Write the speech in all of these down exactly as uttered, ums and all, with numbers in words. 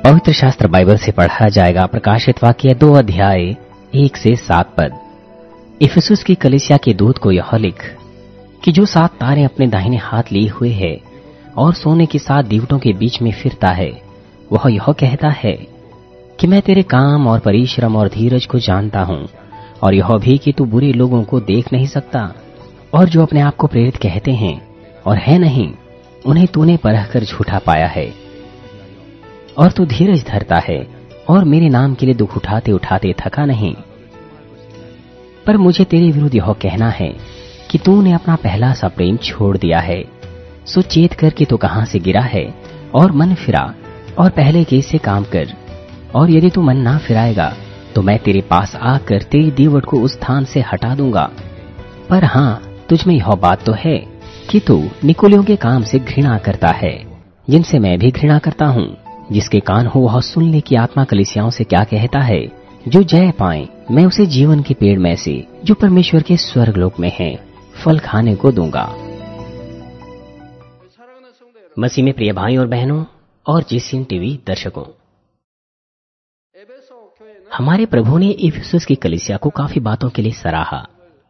पवित्र शास्त्र बाइबल से पढ़ा जाएगा प्रकाशित वाक्य दो अध्याय एक से सात पद। इफिसुस की कलीसिया के दूत को यह लिख कि जो सात तारे अपने दाहिने हाथ लिए हुए है और सोने की सात दीवटों के बीच में फिरता है, वह यह कहता है कि मैं तेरे काम और परिश्रम और धीरज को जानता हूँ, और यह भी कि तू बुरे लोगों को देख नहीं सकता, और जो अपने आप को प्रेरित कहते हैं और है नहीं, उन्हें तूने परख कर झूठा पाया है। और तू धीरज धरता है और मेरे नाम के लिए दुख उठाते उठाते थका नहीं। पर मुझे तेरे विरुद्ध यह कहना है कि तूने अपना पहला सा प्रेम छोड़ दिया है। सो चेत कर कि तू कहां से गिरा है और मन फिरा और पहले के से काम कर। और यदि तू मन ना फिराएगा तो मैं तेरे पास आकर तेरी दीवट को उस स्थान से हटा दूंगा। पर हाँ, तुझमें यह बात तो है कि तू निकोलियों के काम से घृणा करता है, जिनसे मैं भी घृणा करता हूँ। जिसके कान हो वह सुन ले कि आत्मा कलीसियाओं से क्या कहता है। जो जय पाए मैं उसे जीवन के पेड़ में से जो परमेश्वर के स्वर्गलोक में है फल खाने को दूंगा। मसीह में प्रिय भाई और बहनों और जीसीएन टीवी दर्शकों, हमारे प्रभु ने इफिसुस की कलीसिया को काफी बातों के लिए सराहा।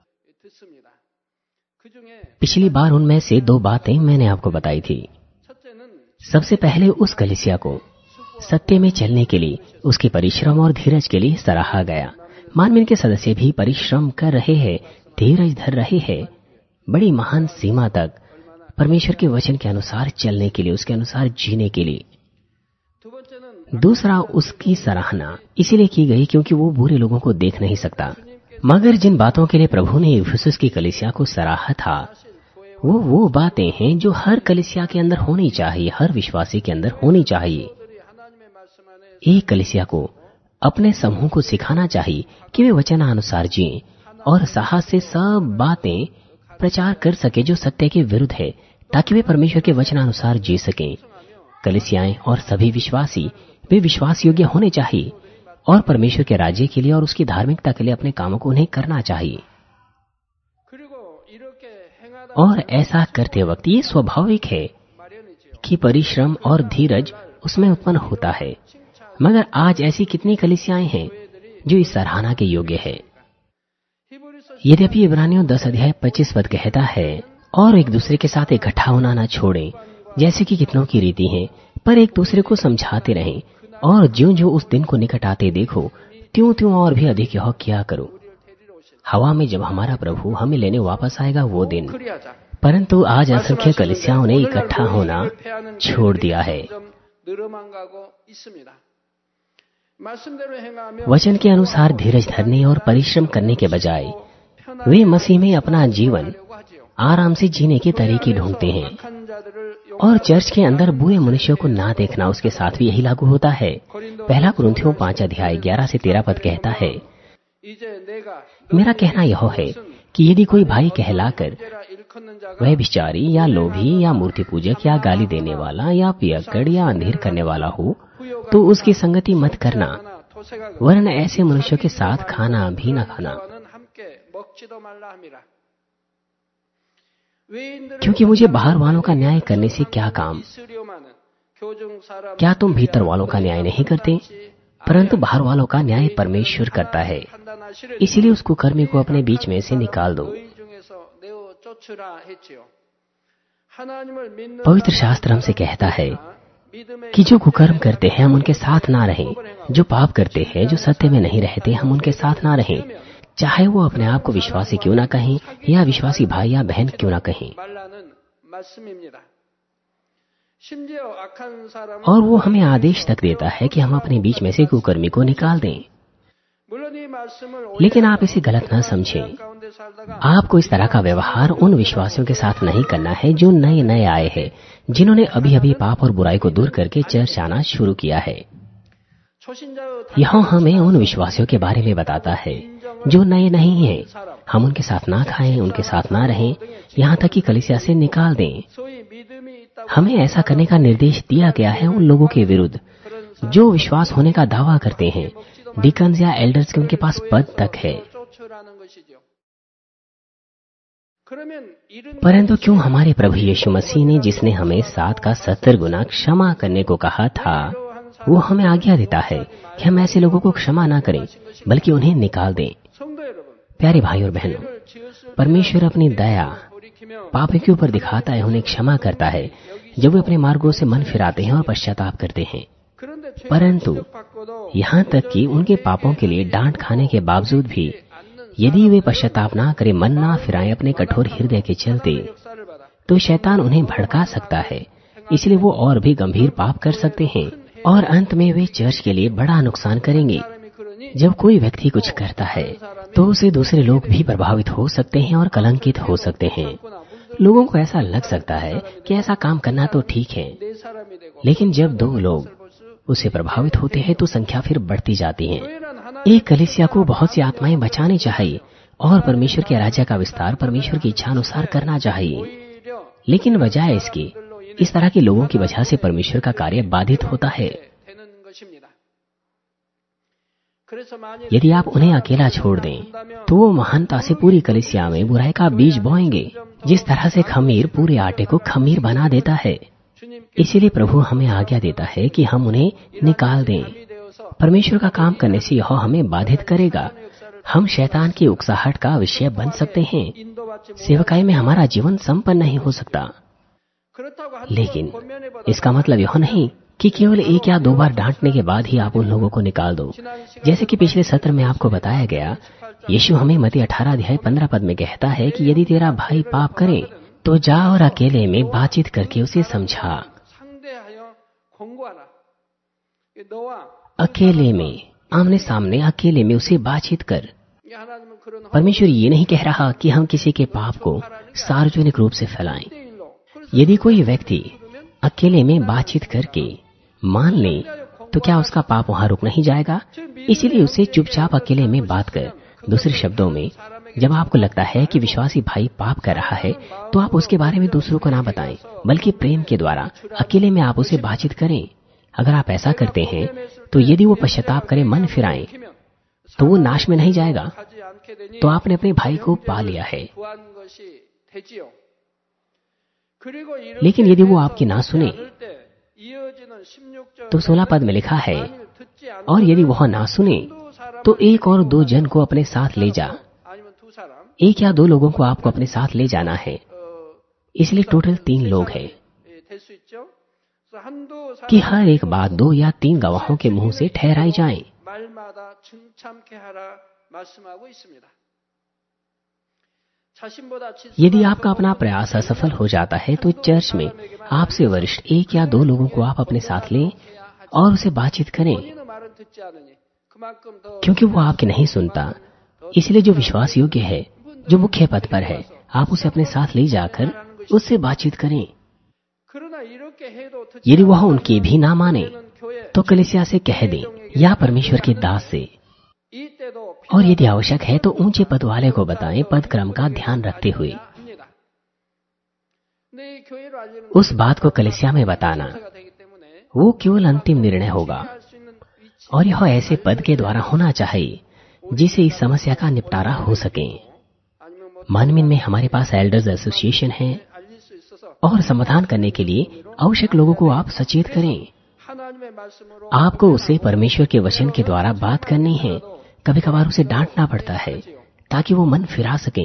पिछली बार उनमें से दो बातें मैंने आपको बताई थी। सबसे पहले उस कलीसिया को सत्य में चलने के लिए उसके परिश्रम और धीरज के लिए सराहा गया। मानवीय के सदस्य भी परिश्रम कर रहे हैं, धीरज धर रहे हैं, बड़ी महान सीमा तक परमेश्वर के वचन के अनुसार चलने के लिए, उसके अनुसार जीने के लिए। दूसरा, उसकी सराहना इसीलिए की गई क्योंकि वो बुरे लोगों को देख नहीं सकता। मगर जिन बातों के लिए प्रभु ने इफिसुस की कलीसिया को सराहा था, वो वो बातें हैं जो हर कलीसिया के अंदर होनी चाहिए, हर विश्वासी के अंदर होनी चाहिए। एक कलीसिया को अपने समूह को सिखाना चाहिए कि वे वचनानुसार जिएं और साहस से सब बातें प्रचार कर सके जो सत्य के विरुद्ध है, ताकि वे परमेश्वर के वचनानुसार जी सकें। कलीसियाएं और सभी विश्वासी वे विश्वास योग्य होने चाहिए और परमेश्वर के राज्य के लिए और उसकी धार्मिकता के लिए अपने कामों को उन्हें करना चाहिए। और ऐसा करते वक्त ये स्वाभाविक है कि परिश्रम और धीरज उसमें उत्पन्न होता है। मगर आज ऐसी कितनी कलीसियाएं हैं जो इस सराहना के योग्य है। यद्यपि इब्रानियों दस अध्याय पच्चीस पद कहता है, और एक दूसरे के साथ इकट्ठा होना न छोड़ें, जैसे कि कितनों की रीति है, पर एक दूसरे को समझाते रहें, और ज्यों ज्यों उस दिन को निकट आते देखो, त्यों त्यों और भी अधिक यह किया करो। हवा में जब हमारा प्रभु हमें लेने वापस आएगा वो दिन। परंतु आज असंख्य कलीसियाओं ने इकट्ठा होना छोड़ दिया है। वचन के अनुसार धीरज धरने और परिश्रम करने के बजाय वे मसीह में अपना जीवन आराम से जीने के तरीके ढूंढते हैं। और चर्च के अंदर बुरे मनुष्यों को ना देखना उसके साथ भी यही लागू होता है। पहला कुरिन्थियों पांच अध्याय ग्यारह से तेरह पद कहता है, मेरा कहना यह है कि यदि कोई भाई कहलाकर वह बिचारी या लोभी या मूर्ति पूजक या गाली देने वाला या पियक्कड़ या अंधेर करने वाला हो, तो उसकी संगति मत करना, वरन ऐसे मनुष्यों के साथ खाना भी न खाना, क्योंकि मुझे बाहर वालों का न्याय करने से क्या काम। क्या तुम भीतर वालों का न्याय नहीं करते? परंतु बाहर वालों का न्याय परमेश्वर करता है। इसीलिए उस कुकर्मी को अपने बीच में से निकाल दो। पवित्र शास्त्र हमसे कहता है कि जो कुकर्म करते हैं हम उनके साथ ना रहें, जो पाप करते हैं, जो सत्य में नहीं रहते, हम उनके साथ ना रहें, चाहे वो अपने आप को विश्वासी क्यों ना कहें या विश्वासी भाई या बहन क्यों ना कहें। और वो हमें आदेश तक देता है कि हम अपने बीच में से कुकर्मी को निकाल दें। लेकिन आप इसे गलत न समझें। आपको इस तरह का व्यवहार उन विश्वासियों के साथ नहीं करना है जो नए नए आए हैं, जिन्होंने अभी अभी पाप और बुराई को दूर करके चर्च आना शुरू किया है। यहाँ हमें उन विश्वासियों के बारे में बताता है जो नए नहीं हैं। हम उनके साथ ना खाएं, उनके साथ ना रहें, यहाँ तक कि कलीसिया से निकाल दें। हमें ऐसा करने का निर्देश दिया गया है उन लोगों के विरुद्ध जो विश्वास होने का दावा करते हैं। डिकन्स या एल्डर्स के उनके पास पद तक है। परंतु क्यों हमारे प्रभु यीशु मसीह ने, जिसने हमें सात का सत्तर गुना क्षमा करने को कहा था, वो हमें आज्ञा देता है कि हम ऐसे लोगों को क्षमा ना करें बल्कि उन्हें निकाल दें। प्यारे भाई और बहनों, परमेश्वर अपनी दया पापों के ऊपर दिखाता है, उन्हें क्षमा करता है जब वे अपने मार्गों से मन फिराते हैं और पश्चाताप करते हैं। परंतु यहाँ तक कि उनके पापों के लिए डांट खाने के बावजूद भी यदि वे पश्चाताप ना करें, मन ना फिराएं अपने कठोर हृदय के चलते, तो शैतान उन्हें भड़का सकता है। इसलिए वो और भी गंभीर पाप कर सकते हैं और अंत में वे चर्च के लिए बड़ा नुकसान करेंगे। जब कोई व्यक्ति कुछ करता है तो उसे दूसरे लोग भी प्रभावित हो सकते हैं और कलंकित हो सकते हैं। लोगों को ऐसा लग सकता है कि ऐसा काम करना तो ठीक है, लेकिन जब दो लोग उससे प्रभावित होते हैं तो संख्या फिर बढ़ती जाती है। एक कलीसिया को बहुत सी आत्माएं बचानी चाहिए और परमेश्वर के राज्य का विस्तार परमेश्वर की इच्छा अनुसार करना चाहिए, लेकिन बजाय इसके इस तरह के लोगों की वजह से परमेश्वर का कार्य बाधित होता है। यदि आप उन्हें अकेला छोड़ दें तो वो महानता से पूरी कलीसिया में बुराई का बीज बोएंगे, जिस तरह से खमीर पूरे आटे को खमीर बना देता है। इसीलिए प्रभु हमें आज्ञा देता है कि हम उन्हें निकाल दें। परमेश्वर का काम करने से यह हमें बाधित करेगा। हम शैतान की उकसाहट का विषय बन सकते हैं। सेवकाई में हमारा जीवन संपन्न नहीं हो सकता। लेकिन इसका मतलब यह नहीं कि केवल एक या दो बार डांटने के बाद ही आप उन लोगों को निकाल दो। जैसे कि पिछले सत्र में आपको बताया गया, यीशु हमें मत्ती अठारह अध्याय पंद्रह पद में कहता है कि यदि तेरा भाई पाप करे तो जा और अकेले में बातचीत करके उसे समझा। अकेले में, आमने सामने अकेले में उसे बातचीत कर। परमेश्वर ये नहीं कह रहा कि हम किसी के पाप को सार्वजनिक रूप से फैलाएं। यदि कोई व्यक्ति अकेले में बातचीत करके मान ले तो क्या उसका पाप वहां रुक नहीं जाएगा? इसीलिए उसे चुपचाप अकेले में बात कर। दूसरे शब्दों में, जब आपको लगता है कि विश्वासी भाई पाप कर रहा है तो आप उसके बारे में दूसरों को ना बताएं, बल्कि प्रेम के द्वारा अकेले में आप उसे बातचीत करें। अगर आप ऐसा करते हैं तो यदि वो पश्चाताप करे, मन फिराएं, तो वो नाश में नहीं जाएगा, तो आपने अपने भाई को पा लिया है। लेकिन यदि वो आपकी ना सुने तो सोलह पद में लिखा है, और यदि वह ना सुने तो एक और दो जन को अपने साथ ले जा। एक या दो लोगों को आपको अपने साथ ले जाना है, इसलिए टोटल तीन लोग हैं कि हर एक बात दो या तीन गवाहों के मुंह से ठहराई जाए। यदि आपका अपना प्रयास असफल हो जाता है तो चर्च में आपसे वरिष्ठ एक या दो लोगों को आप अपने साथ लें और उसे बातचीत करें, क्योंकि वो आपकी नहीं सुनता। इसलिए जो विश्वास योग्य है, जो मुख्य पद पर है, आप उसे अपने साथ ले जाकर उससे बातचीत करें। यदि वह उनकी भी ना माने तो कलीसिया से कह दें या परमेश्वर के दास से, और यदि आवश्यक है तो ऊंचे पद वाले को बताएं, पद क्रम का ध्यान रखते हुए। उस बात को कलीसिया में बताना वो केवल अंतिम निर्णय होगा, और यह ऐसे पद के द्वारा होना चाहिए जिससे इस समस्या का निपटारा हो सके। मानवीन में हमारे पास एल्डर्स एसोसिएशन है, और समाधान करने के लिए आवश्यक लोगों को आप सचेत करें। आपको उसे परमेश्वर के वचन के द्वारा बात करनी है। कभी कभार उसे डांटना पड़ता है ताकि वो मन फिरा सके।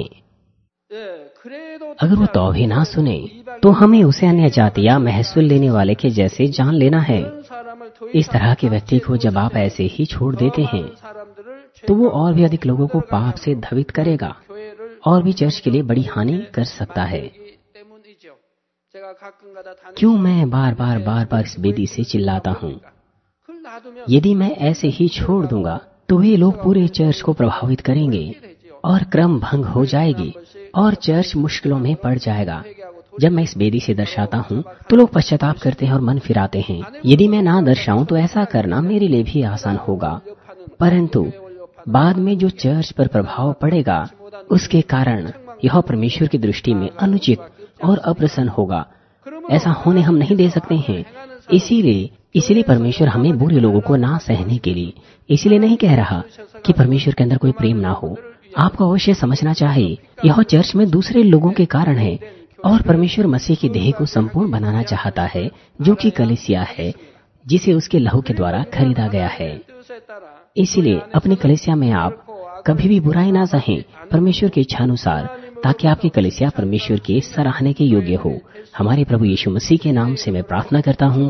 अगर वो तो भी ना सुने तो हमें उसे अन्य जाति या महसूल लेने वाले के जैसे जान लेना है। इस तरह के व्यक्ति को जब आप ऐसे ही छोड़ देते हैं तो वो और भी अधिक लोगों को पाप से धवित करेगा और भी चर्च के लिए बड़ी हानि कर सकता है। क्यों मैं बार बार बार बार इस बेदी से चिल्लाता हूँ? यदि मैं ऐसे ही छोड़ दूंगा तो वे लोग पूरे चर्च को प्रभावित करेंगे और क्रम भंग हो जाएगी और चर्च मुश्किलों में पड़ जाएगा। जब मैं इस बेदी से दर्शाता हूँ तो लोग पश्चाताप करते हैं और मन फिराते हैं। यदि मैं ना दर्शाऊं तो ऐसा करना मेरे लिए भी आसान होगा, परंतु बाद में जो चर्च पर प्रभाव पड़ेगा उसके कारण यह परमेश्वर की दृष्टि में अनुचित और अप्रसन्न होगा। ऐसा होने हम नहीं दे सकते हैं। इसीलिए इसीलिए परमेश्वर हमें बुरे लोगों को ना सहने के लिए इसलिए नहीं कह रहा कि परमेश्वर के अंदर कोई प्रेम ना हो। आपको अवश्य समझना चाहिए यह चर्च में दूसरे लोगों के कारण है, और परमेश्वर मसीह की देह को संपूर्ण बनाना चाहता है, जो कि कलीसिया है, जिसे उसके लहू के द्वारा खरीदा गया है। इसलिए अपनी कलीसिया में आप कभी भी बुराई ना सहें, परमेश्वर की इच्छा अनुसार, ताकि आपकी कलीसिया परमेश्वर के सराहने के योग्य हो। हमारे प्रभु यीशु मसीह के नाम से मैं प्रार्थना करता हूँ।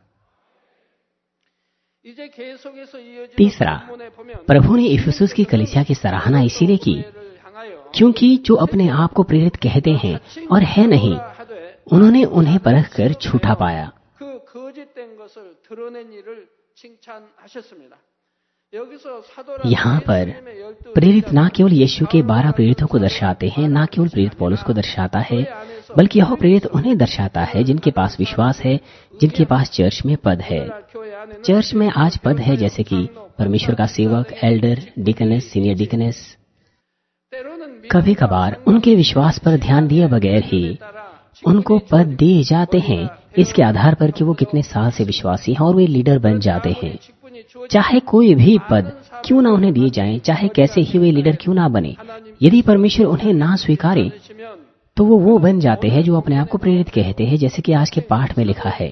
तीसरा, प्रभु ने इफिसुस की कलीसिया की सराहना इसीलिए की क्योंकि जो अपने आप को प्रेरित कहते हैं और है नहीं, उन्होंने उन्हें परख कर झूठा पाया। यहाँ पर प्रेरित न केवल यीशु के बारह प्रेरितों को दर्शाते हैं, न केवल प्रेरित पौलुस को दर्शाता है, बल्कि यह प्रेरित उन्हें दर्शाता है जिनके पास विश्वास है, जिनके पास चर्च में पद है। चर्च में आज पद है जैसे कि परमेश्वर का सेवक, एल्डर, डिकनेस, सीनियर डिकनेस। कभी कभार उनके विश्वास पर ध्यान दिए बगैर ही उनको पद दिए जाते हैं, इसके आधार पर कि वो कितने साल से विश्वासी हैं और वे लीडर बन जाते हैं। चाहे कोई भी पद क्यों ना उन्हें दिए जाएं, चाहे कैसे ही वे लीडर क्यों ना बने, यदि परमेश्वर उन्हें ना स्वीकारे तो वो वो बन जाते हैं जो अपने आप को प्रेरित कहते हैं, जैसे कि आज के पाठ में लिखा है।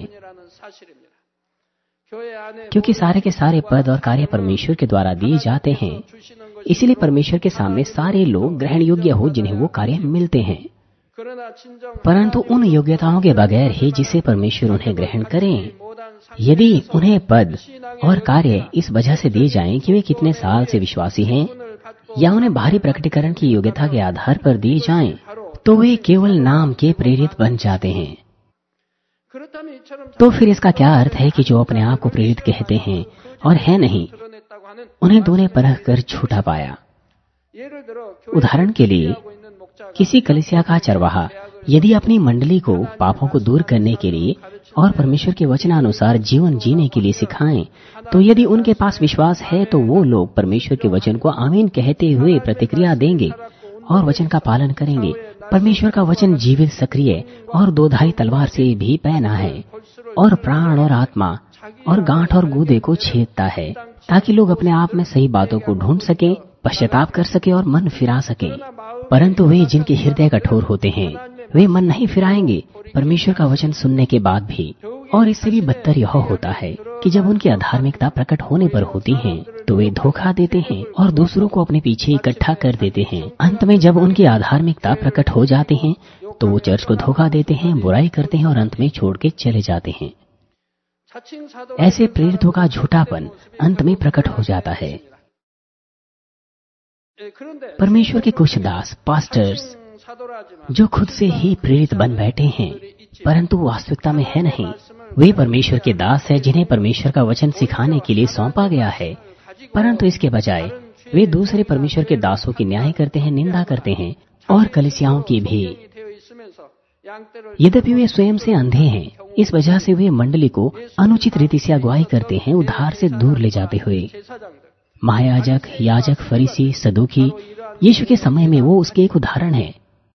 क्योंकि सारे के सारे पद और कार्य परमेश्वर के द्वारा दिए जाते हैं, इसीलिए परमेश्वर के सामने सारे लोग ग्रहण योग्य हो जिन्हें वो कार्य मिलते हैं। परंतु उन योग्यताओं के बगैर ही जिसे परमेश्वर उन्हें ग्रहण करें, यदि उन्हें पद और कार्य इस वजह से दिए जाएं कि वे कितने साल से विश्वासी हैं, या उन्हें बाहरी प्रकटीकरण की योग्यता के आधार पर दिए जाएं, तो वे केवल नाम के प्रेरित बन जाते हैं। तो फिर इसका क्या अर्थ है कि जो अपने आप को प्रेरित कहते हैं और है नहीं, उन्हें दोनों परख कर झूठा पाया। उदाहरण के लिए, किसी कलीसिया का चरवाहा यदि अपनी मंडली को पापों को दूर करने के लिए और परमेश्वर के वचनानुसार जीवन जीने के लिए सिखाएं, तो यदि उनके पास विश्वास है तो वो लोग परमेश्वर के वचन को आमीन कहते हुए प्रतिक्रिया देंगे और वचन का पालन करेंगे। परमेश्वर का वचन जीवित, सक्रिय और दोधारी तलवार से भी पैना है और प्राण और आत्मा और गांठ और गूदे को छेदता है, ताकि लोग अपने आप में सही बातों को ढूंढ सकें, पश्चाताप कर सके और मन फिरा सके। परंतु वे जिनके हृदय कठोर होते हैं, वे मन नहीं फिराएंगे परमेश्वर का वचन सुनने के बाद भी। और इससे भी बदतर यह होता है कि जब उनकी अधार्मिकता प्रकट होने पर होती है तो वे धोखा देते हैं और दूसरों को अपने पीछे इकट्ठा कर देते हैं। अंत में जब उनकी अधार्मिकता प्रकट हो जाते हैं तो वो चर्च को धोखा देते हैं, बुराई करते हैं और अंत में छोड़ के चले जाते हैं। ऐसे प्रेरितों का झूठापन अंत में प्रकट हो जाता है। परमेश्वर के कुछ दास, पास्टर्स, जो खुद से ही प्रेरित बन बैठे हैं परंतु वास्तविकता में है नहीं, वे परमेश्वर के दास हैं जिन्हें परमेश्वर का वचन सिखाने के लिए सौंपा गया है, परंतु इसके बजाय वे दूसरे परमेश्वर के दासों की न्याय करते हैं, निंदा करते हैं और कलीसियाओं की भी। यद्यपि वे स्वयं से अंधे हैं, इस वजह से वे मंडली को अनुचित रीति से अगुवाई करते हैं, उद्धार से दूर ले जाते हुए। महायाजक, याजक, फरीसी, सदूकी, यीशु के समय में वो उसके एक उदाहरण है।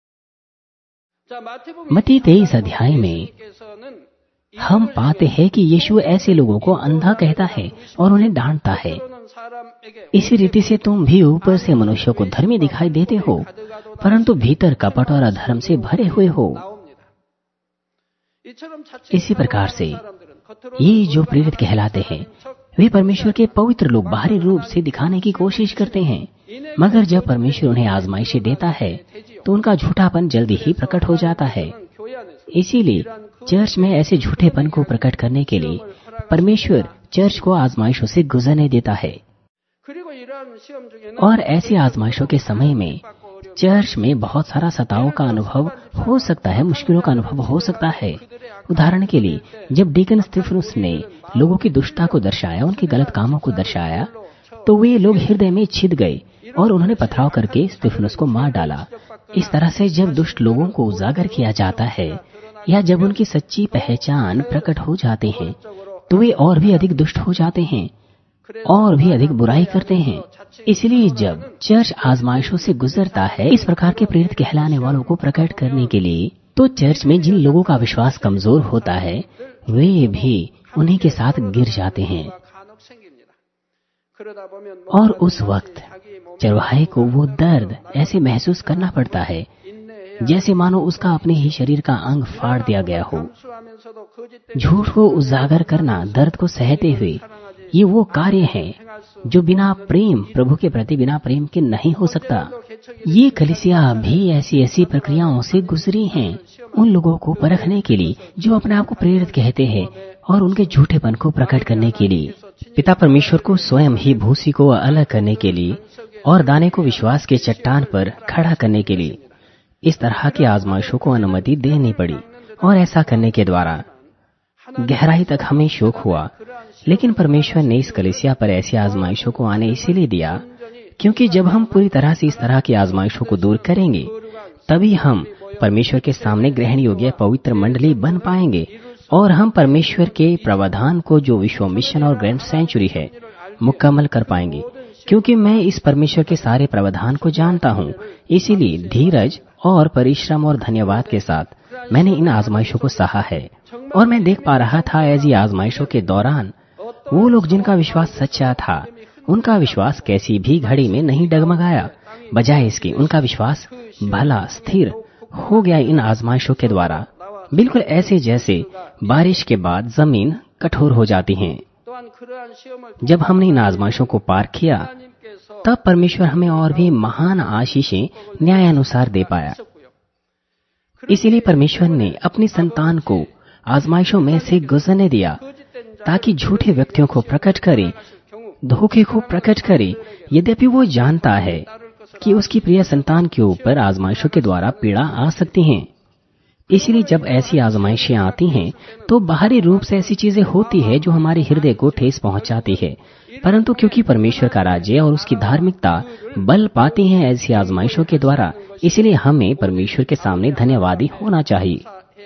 मत्ती तेईस अध्याय में हम पाते हैं कि यीशु ऐसे लोगों को अंधा कहता है और उन्हें डांटता है। इसी रीति से तुम भी ऊपर से मनुष्यों को धर्मी दिखाई देते हो, परंतु भीतर कपट और अधर्म से भरे हुए हो। इसी प्रकार से ये जो प्रेरित कहलाते हैं, वे परमेश्वर के पवित्र लोग बाहरी रूप से दिखाने की कोशिश करते हैं, मगर जब परमेश्वर उन्हें आजमाइशें देता है तो उनका झूठापन जल्दी ही प्रकट हो जाता है। इसीलिए चर्च में ऐसे झूठेपन को प्रकट करने के लिए परमेश्वर चर्च को आजमाइशों से गुजरने देता है। और ऐसी आजमाइशों के समय में चर्च में बहुत सारा सताव का अनुभव हो सकता है, मुश्किलों का अनुभव हो सकता है। उदाहरण के लिए, जब डीकन स्तिफनुस ने लोगों की दुष्टता को दर्शाया, उनके गलत कामों को दर्शाया, तो वे लोग हृदय में छिद गए और उन्होंने पथराव करके स्तिफनुस को मार डाला। इस तरह से जब दुष्ट लोगों को उजागर किया जाता है या जब उनकी सच्ची पहचान प्रकट हो जाते हैं तो वे और भी अधिक दुष्ट हो जाते हैं और भी अधिक बुराई करते हैं। इसलिए जब चर्च आजमाइशों से गुजरता है इस प्रकार के प्रेरित कहलाने वालों को प्रकट करने के लिए, तो चर्च में जिन लोगों का विश्वास कमजोर होता है वे भी उन्हीं के साथ गिर जाते हैं। और उस वक्त चरवाहे को वो दर्द ऐसे महसूस करना पड़ता है जैसे मानो उसका अपने ही शरीर का अंग फाड़ दिया गया हो। झूठ को उजागर करना, दर्द को सहते हुए, ये वो कार्य है जो बिना प्रेम, प्रभु के प्रति बिना प्रेम के नहीं हो सकता। ये कलीसिया भी ऐसी ऐसी प्रक्रियाओं से गुजरी हैं, उन लोगों को परखने के लिए जो अपने आप को प्रेरित कहते हैं और उनके झूठेपन को प्रकट करने के लिए। पिता परमेश्वर को स्वयं ही भूसी को अलग करने के लिए और दाने को विश्वास के चट्टान पर खड़ा करने के लिए इस तरह की आजमाइशों को अनुमति देनी पड़ी, और ऐसा करने के द्वारा गहराई तक हमें शोक हुआ। लेकिन परमेश्वर ने इस कलीसिया पर ऐसी आजमाइशों को आने इसीलिए दिया क्योंकि जब हम पूरी तरह से इस तरह की आजमाइशों को दूर करेंगे तभी हम परमेश्वर के सामने ग्रहण योग्य पवित्र मंडली बन पाएंगे और हम परमेश्वर के प्रावधान को, जो विश्व मिशन और ग्रैंड सेंचुरी है, मुकम्मल कर पाएंगे। क्योंकि मैं इस परमेश्वर के सारे प्रावधान को जानता हूँ, इसीलिए धीरज और परिश्रम और धन्यवाद के साथ मैंने इन आजमाइशों को सहा है। और मैं देख पा रहा था ऐसी आजमाइशों के दौरान वो लोग जिनका विश्वास सच्चा था, उनका विश्वास कैसी भी घड़ी में नहीं डगमगाया। बजाय इसके उनका विश्वास भला स्थिर हो गया इन आजमाइशों के द्वारा, बिल्कुल ऐसे जैसे बारिश के बाद जमीन कठोर हो जाती है। जब हमने इन आजमाइशों को पार किया तब परमेश्वर हमें और भी महान आशीषें न्यायानुसार दे पाया। इसीलिए परमेश्वर ने अपनी संतान को आजमाइशों में से गुजरने दिया ताकि झूठे व्यक्तियों को प्रकट करे, धोखे को प्रकट करे। यद्यपि वो जानता है कि उसकी प्रिय संतान के ऊपर आजमाइशों के द्वारा पीड़ा आ सकती हैं। इसलिए जब ऐसी आजमाइशें आती हैं तो बाहरी रूप से ऐसी चीजें होती है जो हमारे हृदय को ठेस पहुंचाती है, परंतु क्योंकि परमेश्वर का राज्य और उसकी धार्मिकता बल पाती है ऐसी आजमाइशों के द्वारा, इसलिए हमें परमेश्वर के सामने धन्यवादी होना चाहिए।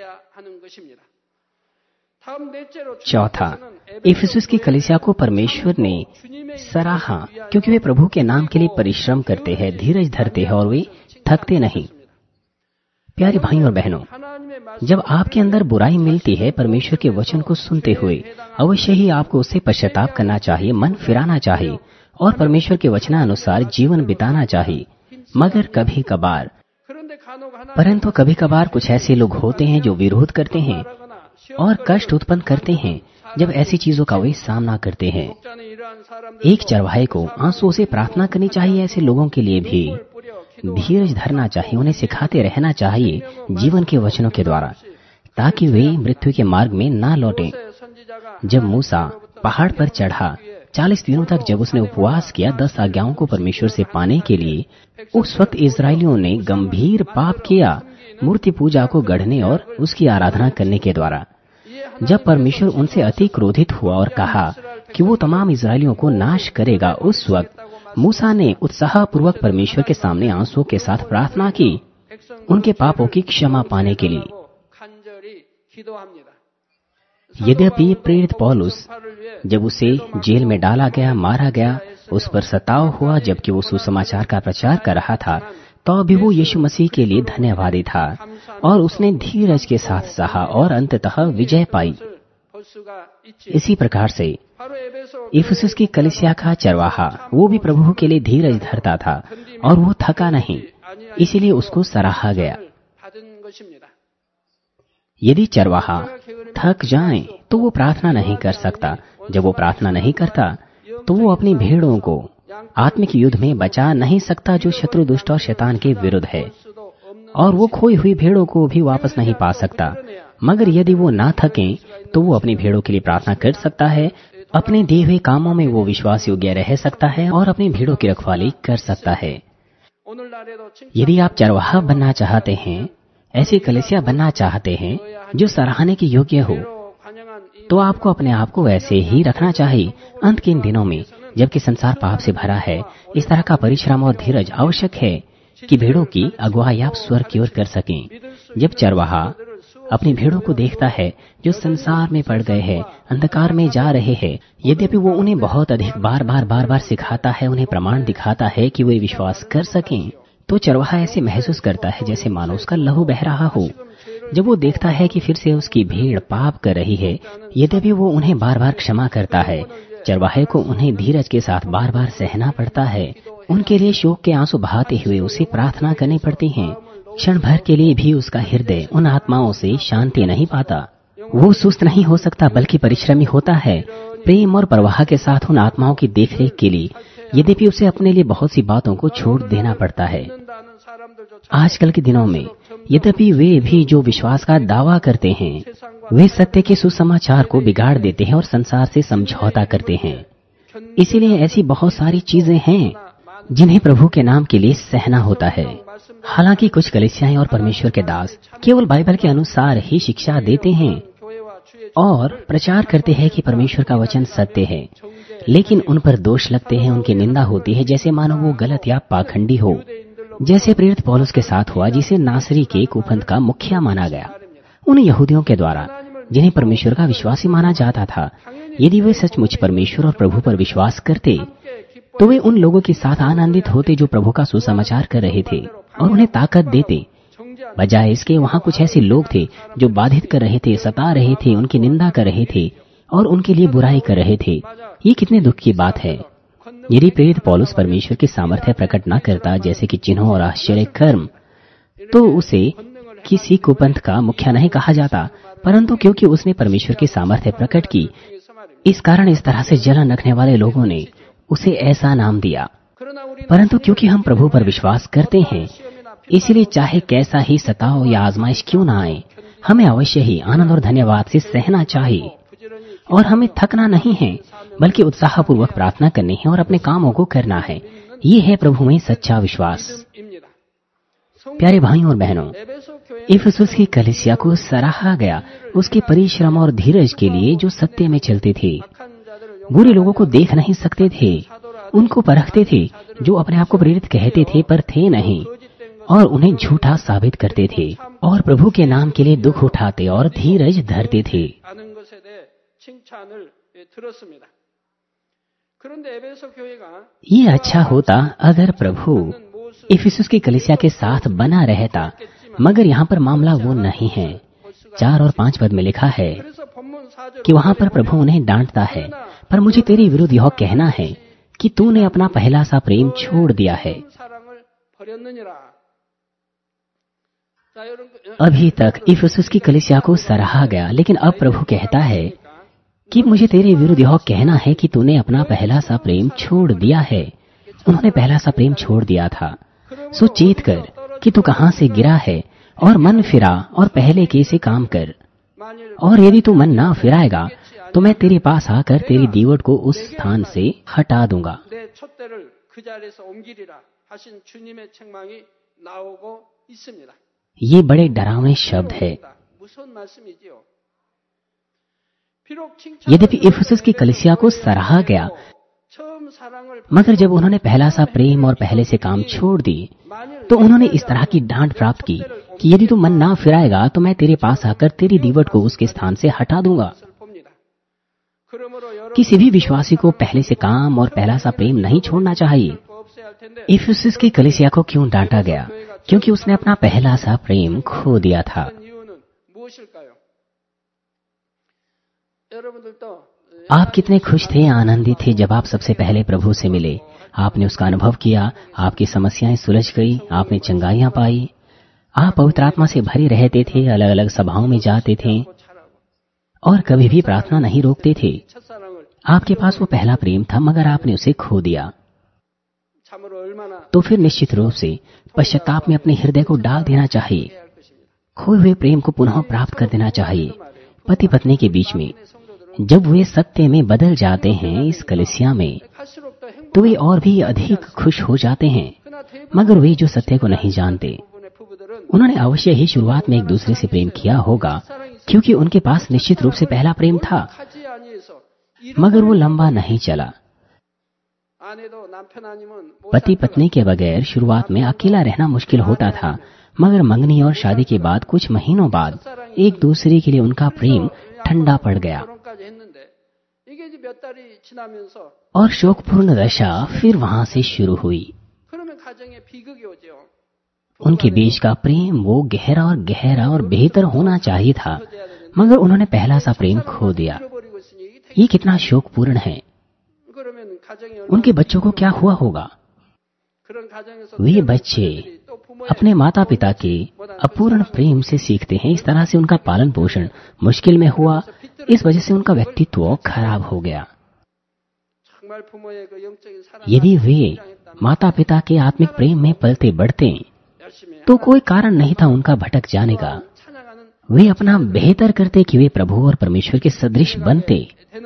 चौथा, इफिसुस की कलीसिया को परमेश्वर ने सराहा क्योंकि वे प्रभु के नाम के लिए परिश्रम करते हैं, धीरज धरते हैं और वे थकते नहीं। प्यारे भाई और बहनों, जब आपके अंदर बुराई मिलती है, परमेश्वर के वचन को सुनते हुए अवश्य ही आपको उससे पश्चाताप करना चाहिए, मन फिराना चाहिए और परमेश्वर के वचनानुसार जीवन बिताना चाहिए। मगर कभी कभार परंतु कभी कभार कुछ ऐसे लोग होते हैं जो विरोध करते हैं और कष्ट उत्पन्न करते हैं जब ऐसी चीजों का वे सामना करते हैं। एक चरवाहे को आंसुओं से प्रार्थना करनी चाहिए। ऐसे लोगों के लिए भी धीरज धरना चाहिए, उन्हें सिखाते रहना चाहिए जीवन के वचनों के द्वारा, ताकि वे मृत्यु के मार्ग में ना लौटें। जब मूसा पहाड़ पर चढ़ा, चालीस दिनों तक जब उसने उपवास किया दस आज्ञाओं को परमेश्वर से पाने के लिए, उस वक्त इजरायलियों ने गंभीर पाप किया मूर्ति पूजा को गढ़ने और उसकी आराधना करने के द्वारा। जब परमेश्वर उनसे अति क्रोधित हुआ और कहा कि वो तमाम इजरायलियों को नाश करेगा, उस वक्त मूसा ने उत्साहपूर्वक परमेश्वर के सामने आंसुओं के साथ प्रार्थना की उनके पापों की क्षमा पाने के लिए। यद्यपि प्रेरित पौलुस जब उसे जेल में डाला गया, मारा गया, उस पर सताव हुआ जबकि वो सुसमाचार का प्रचार कर रहा था, तो भी वो यीशु मसीह के लिए धन्यवादी था और उसने धीरज के साथ सहा और अंततः विजय पाई। इसी प्रकार से इफिसुस की कलीसिया का चरवाहा, वो भी प्रभु के लिए धीरज धरता था और वो थका नहीं, इसीलिए उसको सराहा गया। यदि चरवाहा थक जाए तो वो प्रार्थना नहीं कर सकता। जब वो प्रार्थना नहीं करता तो वो अपनी भेड़ों को आत्मिक युद्ध में बचा नहीं सकता जो शत्रु, दुष्ट और शैतान के विरुद्ध है, और वो खोई हुई भेड़ों को भी वापस नहीं पा सकता। मगर यदि वो ना थके तो वो अपनी भेड़ों के लिए प्रार्थना कर सकता है, अपने दिए हुए कामों में वो विश्वास योग्य रह सकता है और अपनी भेड़ों की रखवाली कर सकता है। यदि आप चरवाहा बनना चाहते हैं, ऐसी कलीसिया बनना चाहते हैं जो सराहने के योग्य हो, तो आपको अपने आप को वैसे ही रखना चाहिए। अंत के इन दिनों में जबकि संसार पाप से भरा है, इस तरह का परिश्रम और धीरज आवश्यक है कि भेड़ों की अगुवाई आप स्वर्ग की ओर कर सकें। जब चरवाहा अपनी भेड़ों को देखता है जो संसार में पड़ गए हैं, अंधकार में जा रहे हैं, यद्यपि वो उन्हें बहुत अधिक बार बार बार बार सिखाता है, उन्हें प्रमाण दिखाता है कि वे विश्वास कर सकें, तो चरवाहा ऐसे महसूस करता है जैसे मानो उसका लहू बह रहा हो। जब वो देखता है कि फिर से उसकी भीड़ पाप कर रही है, यद्यपि वो उन्हें बार बार क्षमा करता है, चरवाहे को उन्हें धीरज के साथ बार बार सहना पड़ता है। उनके लिए शोक के आंसू बहाते हुए उसे प्रार्थना करनी पड़ती है। क्षण भर के लिए भी उसका हृदय उन आत्माओं से शांति नहीं पाता। वो सुस्त नहीं हो सकता बल्कि परिश्रमी होता है प्रेम और प्रवाह के साथ उन आत्माओं की देखरेख के लिए, यद्यपि उसे अपने लिए बहुत सी बातों को छोड़ देना पड़ता है। आजकल के दिनों में यद्यपि वे भी जो विश्वास का दावा करते हैं, वे सत्य के सुसमाचार को बिगाड़ देते हैं और संसार से समझौता करते हैं। इसीलिए ऐसी बहुत सारी चीजें हैं जिन्हें प्रभु के नाम के लिए सहना होता है। हालांकि कुछ कलीसियाएं और परमेश्वर के दास केवल बाइबल के अनुसार ही शिक्षा देते हैं और प्रचार करते हैं कि परमेश्वर का वचन सत्य है, लेकिन उन पर दोष लगते हैं, उनकी निंदा होती है, जैसे मानो वो गलत या पाखंडी हो। जैसे प्रेरित पौलुस के साथ हुआ, जिसे नासरी के कुपंथ का मुखिया माना गया। उन यहूदियों के द्वारा जिन्हें परमेश्वर का विश्वासी माना जाता था, यदि वे सचमुच परमेश्वर और प्रभु पर विश्वास करते तो वे उन लोगों के साथ आनंदित होते जो प्रभु का सुसमाचार कर रहे थे और उन्हें ताकत देते। बजाय इसके वहाँ कुछ ऐसे लोग थे जो बाधित कर रहे थे, सता रहे थे, उनकी निंदा कर रहे थे और उनके लिए बुराई कर रहे थे। ये कितने दुख की बात है। यदि प्रेरित पौलुस परमेश्वर की सामर्थ्य प्रकट न करता, जैसे कि चिन्हों और आश्चर्य कर्म, तो उसे किसी कुपंथ का मुखिया नहीं कहा जाता। परंतु क्योंकि उसने परमेश्वर की सामर्थ्य प्रकट की, इस कारण इस तरह से जलन रखने वाले लोगों ने उसे ऐसा नाम दिया। परंतु क्योंकि हम प्रभु पर विश्वास करते हैं, इसलिए चाहे कैसा ही सताव या आजमाइश क्यों न आए, हमें अवश्य ही आनंद और धन्यवाद से सहना चाहिए और हमें थकना नहीं है, बल्कि उत्साहपूर्वक प्रार्थना करनी है और अपने कामों को करना है। ये है प्रभु में सच्चा विश्वास। प्यारे भाइयों और बहनों, इफिसुस की कलीसिया को सराहा गया उसके परिश्रम और धीरज के लिए, जो सत्य में चलते थे। बुरे लोगों को देख नहीं सकते थे, उनको परखते थे, जो अपने आप को प्रेरित कहते थे पर थे नहीं, और उन्हें झूठा साबित करते थे, और प्रभु के नाम के लिए दुख उठाते और धीरज धरते थे। ये अच्छा होता अगर प्रभु इफिसुस की कलीसिया के साथ बना रहता, मगर यहाँ पर मामला वो नहीं है। चार और पांच पद में लिखा है कि वहाँ पर प्रभु उन्हें डांटता है, पर मुझे तेरे विरुद्ध यह कहना है कि तूने अपना पहला सा प्रेम छोड़ दिया है। अभी तक इफिसुस की कलीसिया को सराहा गया, लेकिन अब प्रभु कहता है कि मुझे तेरे विरुद्ध यह कहना है कि तूने अपना पहला सा प्रेम छोड़ दिया है। उन्होंने पहला सा प्रेम छोड़ दिया था। सो चेत कर कि तू कहाँ से गिरा है और मन फिरा और पहले के से काम कर। और यदि तू मन ना फिराएगा तो मैं तेरे पास आकर तेरी दीवट को उस स्थान से हटा दूंगा। ये बड़े डरावने शब्द है। यद्यपि इफिसुस की कलीसिया को सराहा गया, मगर जब उन्होंने पहला सा प्रेम और पहले से काम छोड़ दिए, तो उन्होंने इस तरह की डांट प्राप्त की कि यदि तू मन ना फिराएगा तो मैं तेरे पास आकर तेरी दीवट को उसके स्थान से हटा दूंगा। किसी भी विश्वासी को पहले से काम और पहला सा प्रेम नहीं छोड़ना चाहिए। इफिसुस की कलीसिया को क्यों डांटा गया? क्योंकि उसने अपना पहला सा प्रेम खो दिया था। आप कितने खुश थे, आनंदित थे जब आप सबसे पहले प्रभु से मिले। आपने उसका अनुभव किया, आपकी समस्याएं सुलझ गई, आपने चंगाइयां पाई, आप पवित्र आत्मा से भरे रहते थे, अलग अलग सभाओं में जाते थे और कभी भी प्रार्थना नहीं रोकते थे। आपके पास वो पहला प्रेम था, मगर आपने उसे खो दिया। तो फिर निश्चित रूप से पश्चाताप में अपने हृदय को डाल देना चाहिए। खोए हुए प्रेम को पुनः प्राप्त कर देना चाहिए। पति पत्नी के बीच में जब वे सत्य में बदल जाते हैं इस कलीसिया में, तो वे और भी अधिक खुश हो जाते हैं। मगर वे जो सत्य को नहीं जानते, उन्होंने अवश्य ही शुरुआत में एक दूसरे से प्रेम किया होगा, क्योंकि उनके पास निश्चित रूप से पहला प्रेम था, मगर वो लंबा नहीं चला। पति पत्नी के बगैर शुरुआत में अकेला रहना मुश्किल होता था, मगर मंगनी और शादी के बाद कुछ महीनों बाद एक दूसरे के लिए उनका प्रेम ठंडा पड़ गया और शोकपूर्ण दशा फिर वहां से शुरू हुई। उनके बीच का प्रेम वो गहरा और गहरा और बेहतर होना चाहिए था, मगर उन्होंने पहला सा प्रेम खो दिया। ये कितना शोकपूर्ण है। उनके बच्चों को क्या हुआ होगा? वे बच्चे अपने माता पिता के अपूर्ण प्रेम से सीखते हैं। इस तरह से उनका पालन पोषण मुश्किल में हुआ। इस वजह से उनका व्यक्तित्व खराब हो गया। यदि वे माता पिता के आत्मिक प्रेम में पलते बढ़ते तो कोई कारण नहीं था उनका भटक जाने का। वे अपना बेहतर करते कि वे प्रभु और परमेश्वर के सदृश बनते।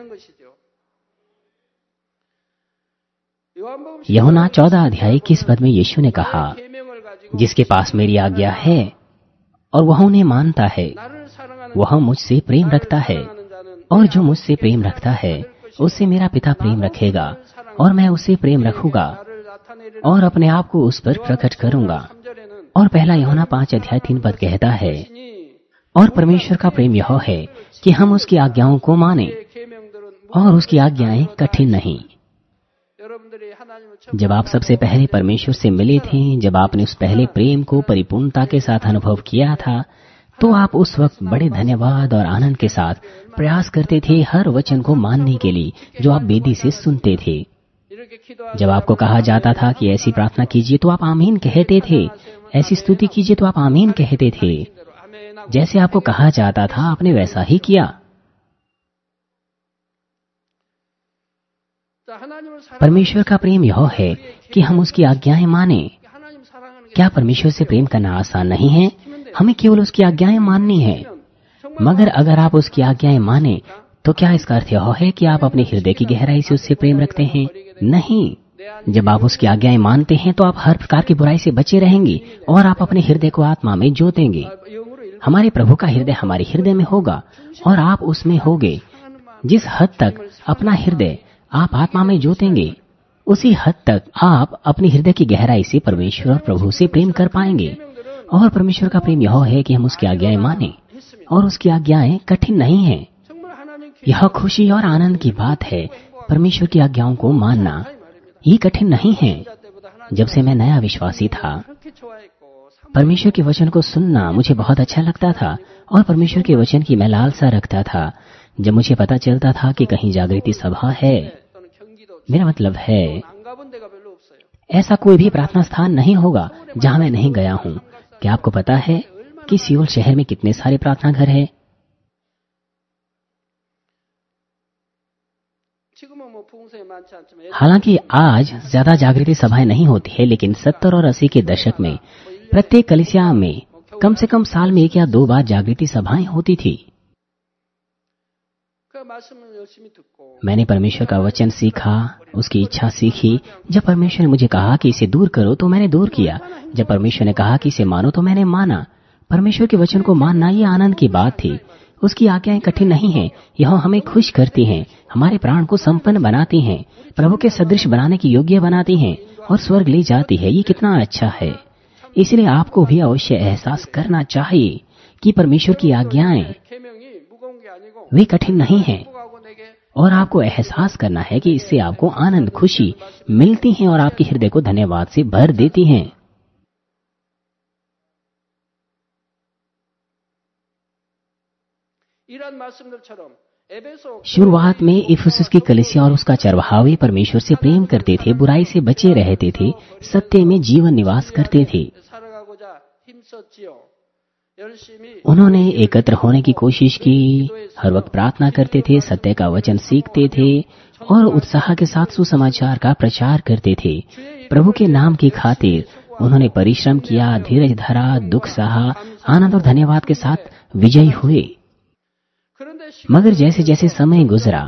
यूहन्ना चौदह अध्याय इक्कीस पद में यीशु ने कहा, जिसके पास मेरी आज्ञा है और वह उन्हें मानता है, वह मुझसे प्रेम रखता है, और जो मुझसे प्रेम रखता है उससे मेरा पिता प्रेम रखेगा, और मैं उससे प्रेम रखूंगा और अपने आप को उस पर प्रकट करूंगा। और पहला यूहन्ना पांच अध्याय तीन पद कहता है, और परमेश्वर का प्रेम यह है कि हम उसकी आज्ञाओं को माने, और उसकी आज्ञाएं कठिन नहीं। जब आप सबसे पहले परमेश्वर से मिले थे, जब आपने उस पहले प्रेम को परिपूर्णता के साथ अनुभव किया था, तो आप उस वक्त बड़े धन्यवाद और आनंद के साथ प्रयास करते थे हर वचन को मानने के लिए जो आप बेदी से सुनते थे। जब आपको कहा जाता था कि ऐसी प्रार्थना कीजिए तो आप आमीन कहते थे, ऐसी स्तुति कीजिए तो आप आमीन कहते थे। जैसे आपको कहा जाता था आपने वैसा ही किया। परमेश्वर का प्रेम यह है कि हम उसकी आज्ञाएं माने। क्या परमेश्वर से प्रेम करना आसान नहीं है? हमें केवल उसकी आज्ञाएं माननी है। मगर अगर आप उसकी आज्ञाएं माने तो क्या इसका अर्थ यह है कि आप अपने हृदय की गहराई से उससे प्रेम रखते हैं? नहीं। जब आप उसकी आज्ञाएं मानते हैं तो आप हर प्रकार की बुराई से बचे रहेंगे और आप अपने हृदय को आत्मा में जोतेंगे। हमारे प्रभु का हृदय हमारे हृदय में होगा और आप उसमें होगे। जिस हद तक अपना हृदय आप आत्मा में जोतेंगे, उसी हद तक आप अपने हृदय की गहराई से परमेश्वर और प्रभु से प्रेम कर पाएंगे। और परमेश्वर का प्रेम यह है कि हम उसकी आज्ञाएं माने, और उसकी आज्ञाएं कठिन नहीं हैं। यह खुशी और आनंद की बात है। परमेश्वर की आज्ञाओं को मानना ये कठिन नहीं है। जब से मैं नया विश्वासी था, परमेश्वर के वचन को सुनना मुझे बहुत अच्छा लगता था और परमेश्वर के वचन की मैं लालसा रखता था। जब मुझे पता चलता था कि कहीं जागृति सभा है, मेरा मतलब है ऐसा कोई भी प्रार्थना स्थान नहीं होगा जहां मैं नहीं गया हूं। क्या आपको पता है कि सियोल शहर में कितने सारे प्रार्थना घर हैं? हालांकि आज ज्यादा जागृति सभाएं नहीं होती है, लेकिन सत्तर और अस्सी के दशक में प्रत्येक कलीसिया में कम से कम साल में एक या दो बार जागृति सभाएं होती थी। मैंने परमेश्वर का वचन सीखा, उसकी इच्छा सीखी। जब परमेश्वर ने मुझे कहा कि इसे दूर करो तो मैंने दूर किया। जब परमेश्वर ने कहा कि इसे मानो तो मैंने माना। परमेश्वर के वचन को मानना ये आनंद की बात थी। उसकी आज्ञाएं कठिन नहीं हैं, यह हमें खुश करती हैं, हमारे प्राण को संपन्न बनाती हैं, प्रभु के सदृश बनाने की योग्य बनाती हैं और स्वर्ग ले जाती है। ये कितना अच्छा है। इसलिए आपको भी अवश्य एहसास करना चाहिए कि परमेश्वर की आज्ञाएं वे कठिन नहीं हैं, और आपको एहसास करना है कि इससे आपको आनंद खुशी मिलती हैं और आपके हृदय को धन्यवाद से भर देती हैं। शुरुआत में इफिसुस की कलीसिया और उसका चरवाहा परमेश्वर से प्रेम करते थे, बुराई से बचे रहते थे, सत्य में जीवन निवास करते थे। उन्होंने एकत्र होने की कोशिश की, हर वक्त प्रार्थना करते थे, सत्य का वचन सीखते थे और उत्साह के साथ सुसमाचार का प्रचार करते थे। प्रभु के नाम की खातिर उन्होंने परिश्रम किया, धीरज धरा, दुख सहा, आनंद और धन्यवाद के साथ विजयी हुए। मगर जैसे जैसे समय गुजरा,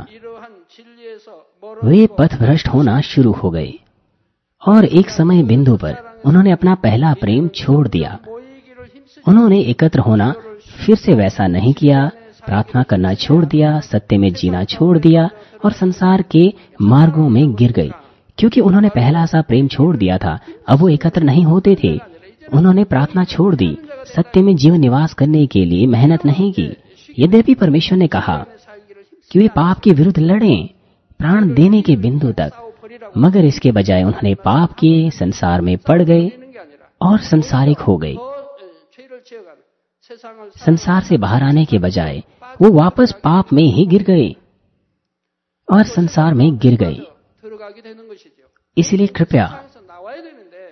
वे पथभ्रष्ट होना शुरू हो गए और एक समय बिंदु पर उन्होंने अपना पहला प्रेम छोड़ दिया। उन्होंने एकत्र होना फिर से वैसा नहीं किया, प्रार्थना करना छोड़ दिया, सत्य में जीना छोड़ दिया और संसार के मार्गों में गिर गए। क्योंकि उन्होंने पहला सा प्रेम छोड़ दिया था, अब वो एकत्र नहीं होते थे। उन्होंने प्रार्थना छोड़ दी, सत्य में जीवन निवास करने के लिए मेहनत नहीं की। यद्यपि परमेश्वर ने कहा कि वे पाप के विरुद्ध लड़ें, प्राण देने के बिंदु तक, मगर इसके बजाय उन्होंने पाप किए, संसार में पड़ गए और संसारिक हो गए। संसार से बाहर आने के बजाय वो वापस पाप में ही गिर गए और संसार में गिर गए। इसलिए कृपया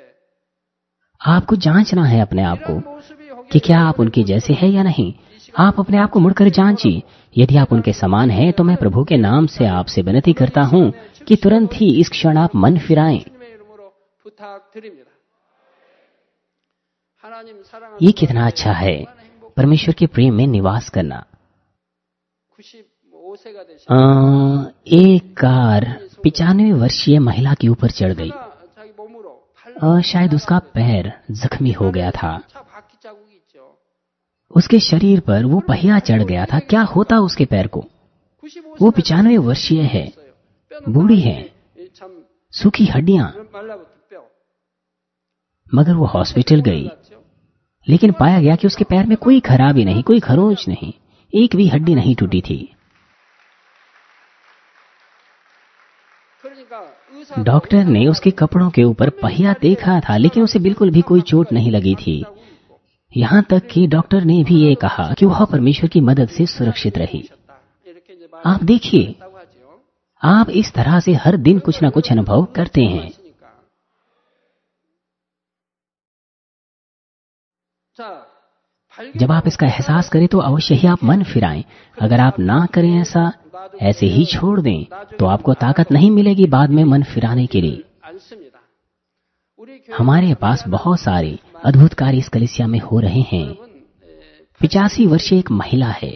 आपको जांचना है अपने आप को कि क्या आप उनके जैसे हैं या नहीं। आप अपने आप को मुड़कर जांचिए। यदि आप उनके समान हैं तो मैं प्रभु के नाम से आपसे विनती करता हूं कि तुरंत ही इस क्षण आप मन फिराएं। ये कितना अच्छा है परमेश्वर के प्रेम में निवास करना। आ, एक कार पिचानवे वर्षीय महिला के ऊपर चढ़ गई। आ, शायद उसका पैर जख्मी हो गया था। उसके शरीर पर वो पहिया चढ़ गया था। क्या होता उसके पैर को? वो पिचानवे वर्षीय है, बूढ़ी है, सूखी हड्डियां। मगर वो हॉस्पिटल गई, लेकिन पाया गया कि उसके पैर में कोई खराबी नहीं, कोई खरोंच नहीं, एक भी हड्डी नहीं टूटी थी। डॉक्टर ने उसके कपड़ों के ऊपर पहिया देखा था, लेकिन उसे बिल्कुल भी कोई चोट नहीं लगी थी। यहाँ तक कि डॉक्टर ने भी ये कहा कि वह परमेश्वर की मदद से सुरक्षित रही। आप देखिए, आप इस तरह से हर दिन कुछ न कुछ अनुभव करते हैं। जब आप इसका एहसास करें तो अवश्य ही आप मन फिराएं। अगर आप ना करें ऐसा, ऐसे ही छोड़ दें, तो आपको ताकत नहीं मिलेगी बाद में मन फिराने के लिए। हमारे पास बहुत सारे अद्भुत कार्य इस कलीसिया में हो रहे हैं। पिचासी वर्षीय एक महिला है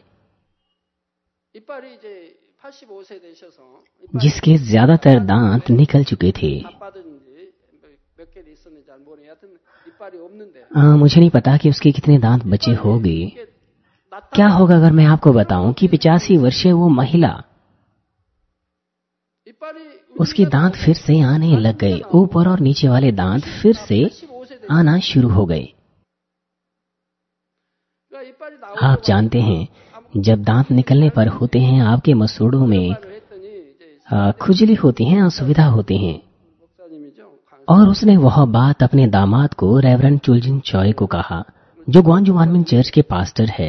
जिसके ज्यादातर दांत निकल चुके थे। आ, मुझे नहीं पता कि उसके कितने दांत बचे होंगे। क्या होगा अगर मैं आपको बताऊं कि पिचासी वर्षीय वो महिला, उसके दांत फिर से आने लग गए। ऊपर और नीचे वाले दांत फिर से आना शुरू हो गए। आप जानते हैं, जब दांत निकलने पर होते हैं, आपके मसूड़ों में खुजली होती है, असुविधा होती है। और उसने वह बात अपने दामाद को, रेवरेंड चुलजिन चॉय को कहा, जो ग्वांजू वानमिन चर्च के पास्टर है।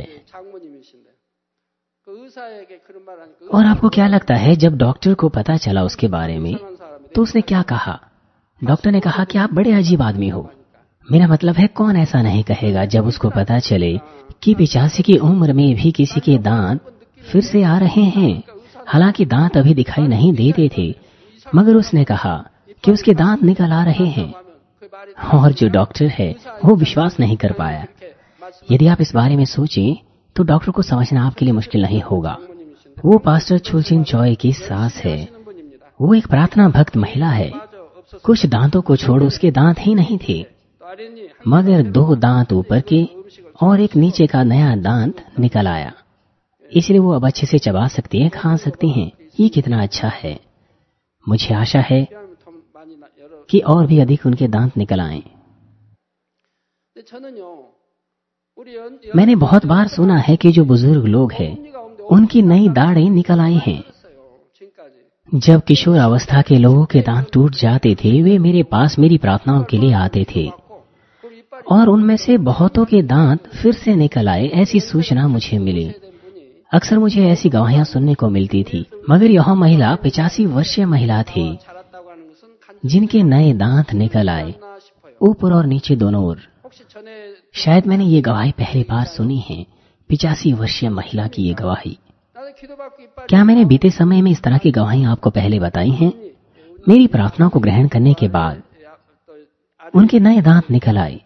और आपको क्या लगता है, जब डॉक्टर को पता चला उसके बारे में, तो उसने क्या कहा? डॉक्टर ने कहा कि आप बड़े अजीब आदमी हो। मेरा मतलब है, कौन ऐसा नहीं कहेगा जब उसको पता चले कि पिचासी की उम्र में भी किसी के दांत फिर से आ रहे हैं। हालांकि दांत अभी दिखाई नहीं देते थे, मगर उसने कहा कि उसके दांत निकल आ रहे हैं। और जो डॉक्टर है वो विश्वास नहीं कर पाया। यदि आप इस बारे में सोचें तो डॉक्टर को समझना आपके लिए मुश्किल नहीं होगा। वो पास्टर चुलजिन चॉय की सास है। वो एक प्रार्थना भक्त महिला है। कुछ दांतों को छोड़ उसके दांत ही नहीं थे, मगर दो दांत ऊपर के और एक नीचे का नया दांत निकल आया। इसलिए वो अब अच्छे से चबा सकती हैं, खा सकती हैं। ये कितना अच्छा है। मुझे आशा है कि और भी अधिक उनके दांत निकल आएं। मैंने बहुत बार सुना है कि जो बुजुर्ग लोग हैं, उनकी नई दाढ़ें निकल आई हैं। जब किशोर अवस्था के लोगों के दांत टूट जाते थे, वे मेरे पास मेरी प्रार्थनाओं के लिए आते थे और उनमें से बहुतों के दांत फिर से निकल आए। ऐसी सूचना मुझे मिली। अक्सर मुझे ऐसी गवाहियां सुनने को मिलती थी, मगर यह महिला पिचासी वर्षीय महिला थी जिनके नए दांत निकल आए, ऊपर और नीचे दोनों ओर। शायद मैंने ये गवाही पहली बार सुनी है, पिचासी वर्षीय महिला की ये गवाही। क्या मैंने बीते समय में इस तरह की गवाही आपको पहले बताई हैं? मेरी प्रार्थना को ग्रहण करने के बाद उनके नए दांत निकल आए,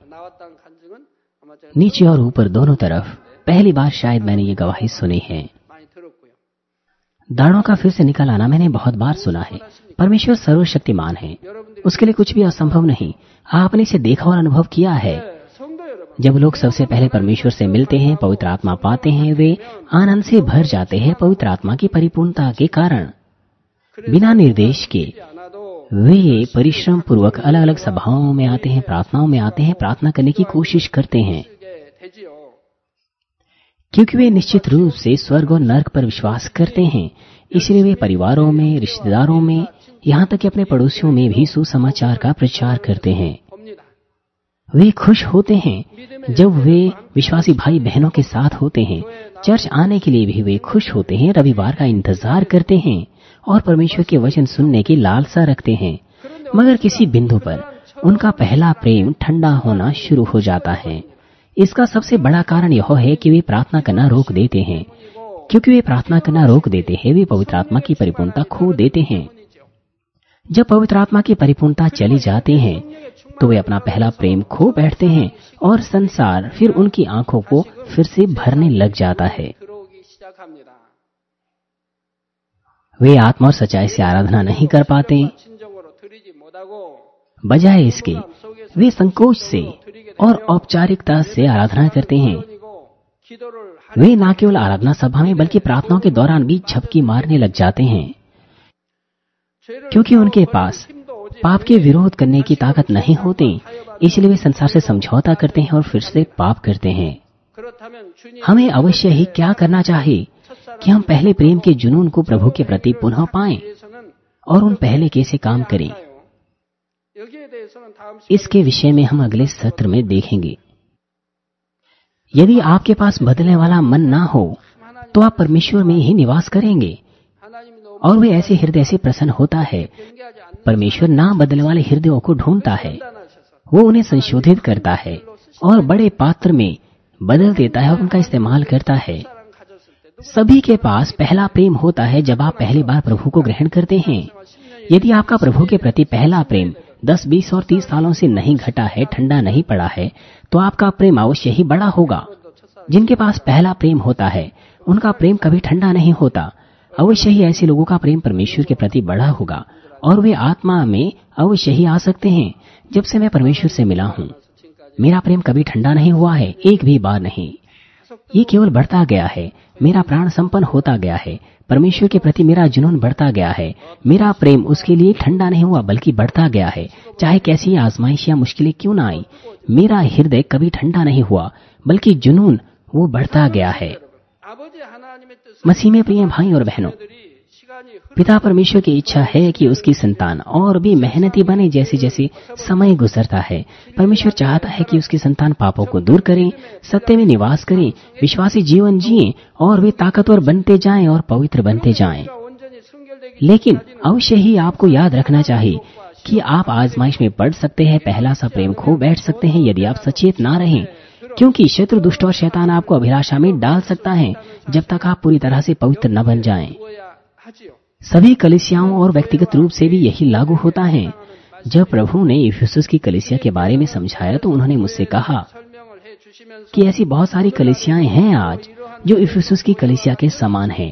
नीचे और ऊपर दोनों तरफ। पहली बार शायद मैंने ये गवाही सुनी है। दाढ़ों का फिर से निकल आना मैंने बहुत बार सुना है। परमेश्वर सर्वशक्तिमान है, उसके लिए कुछ भी असंभव नहीं। आपने इसे देखा और अनुभव किया है। जब लोग सबसे पहले परमेश्वर से मिलते हैं, पवित्र आत्मा पाते हैं, वे आनंद से भर जाते हैं पवित्र आत्मा की परिपूर्णता के कारण। बिना निर्देश के वे परिश्रम पूर्वक अलग अलग सभाओं में आते हैं, प्रार्थनाओं में आते हैं, प्रार्थना करने की कोशिश करते हैं, क्योंकि वे निश्चित रूप से स्वर्ग और नर्क पर विश्वास करते हैं। इसलिए वे परिवारों में, रिश्तेदारों में, यहाँ तक कि अपने पड़ोसियों में भी सुसमाचार का प्रचार करते हैं। वे खुश होते हैं जब वे विश्वासी भाई बहनों के साथ होते हैं। चर्च आने के लिए भी वे खुश होते हैं, रविवार का इंतजार करते हैं और परमेश्वर के वचन सुनने की लालसा रखते हैं। मगर किसी बिंदु पर उनका पहला प्रेम ठंडा होना शुरू हो जाता है। इसका सबसे बड़ा कारण यह है कि वे प्रार्थना करना रोक देते हैं। क्योंकि वे प्रार्थना करना रोक देते हैं, वे पवित्र आत्मा की परिपूर्णता खो देते हैं। जब पवित्र आत्मा की परिपूर्णता चली जाती है तो वे अपना पहला प्रेम खो बैठते हैं और संसार फिर उनकी आंखों को फिर से भरने लग जाता है। वे आत्मा और सच्चाई से आराधना नहीं कर पाते। बजाय इसके वे संकोच से और औपचारिकता से आराधना करते हैं। वे न केवल आराधना सभा में बल्कि प्रार्थनाओं के दौरान भी झपकी मारने लग जाते हैं, क्योंकि उनके पास पाप के विरोध करने की ताकत नहीं होती। इसलिए वे संसार से समझौता करते हैं और फिर से पाप करते हैं। हमें अवश्य ही क्या करना चाहिए कि हम पहले प्रेम के जुनून को प्रभु के प्रति पुनः पाएं और उन पहले कैसे काम करें, इसके विषय में हम अगले सत्र में देखेंगे। यदि आपके पास बदलने वाला मन ना हो तो आप परमेश्वर में ही निवास करेंगे और वे ऐसे हृदय से प्रसन्न होता है। परमेश्वर ना बदलने वाले हृदयों को ढूंढता है, वो उन्हें संशोधित करता है और बड़े पात्र में बदल देता है और उनका इस्तेमाल करता है। सभी के पास पहला प्रेम होता है जब आप पहली बार प्रभु को ग्रहण करते हैं। यदि आपका प्रभु के प्रति पहला प्रेम दस, बीस और तीस सालों से नहीं घटा है, ठंडा नहीं पड़ा है, तो आपका प्रेम अवश्य ही बड़ा होगा। जिनके पास पहला प्रेम होता है उनका प्रेम कभी ठंडा नहीं होता। अवश्य ही ऐसे लोगों का प्रेम परमेश्वर के प्रति बड़ा होगा और वे आत्मा में अवश्य ही आ सकते हैं। जब से मैं परमेश्वर से मिला हूँ मेरा प्रेम कभी ठंडा नहीं हुआ है, एक भी बार नहीं। ये केवल बढ़ता गया है। मेरा प्राण संपन्न होता गया है। परमेश्वर के प्रति मेरा जुनून बढ़ता गया है। मेरा प्रेम उसके लिए ठंडा नहीं हुआ बल्कि बढ़ता गया है। चाहे कैसी आजमाइश या मुश्किलें क्यों ना आई, मेरा हृदय कभी ठंडा नहीं हुआ बल्कि जुनून वो बढ़ता गया है। मसीह में प्रिय भाई और बहनों, पिता परमेश्वर की इच्छा है कि उसकी संतान और भी मेहनती बने। जैसे जैसे समय गुजरता है परमेश्वर चाहता है कि उसकी संतान पापों को दूर करें, सत्य में निवास करें, विश्वासी जीवन जिएं और वे ताकतवर बनते जाएं और पवित्र बनते जाएं। लेकिन अवश्य ही आपको याद रखना चाहिए कि आप आजमाइश में पड़ सकते हैं, पहला सा प्रेम खो बैठ सकते हैं यदि आप सचेत ना रहें, क्योंकि शत्रु दुष्ट और शैतान आपको अभिलाषा में डाल सकता है जब तक आप पूरी तरह से पवित्र न बन जाएं। सभी कलीसियाओं और व्यक्तिगत रूप से भी यही लागू होता है। जब प्रभु ने इफिसुस की कलीसिया के बारे में समझाया तो उन्होंने मुझसे कहा कि ऐसी बहुत सारी कलीसियाएं हैं आज जो इफिसुस की कलीसिया के समान हैं।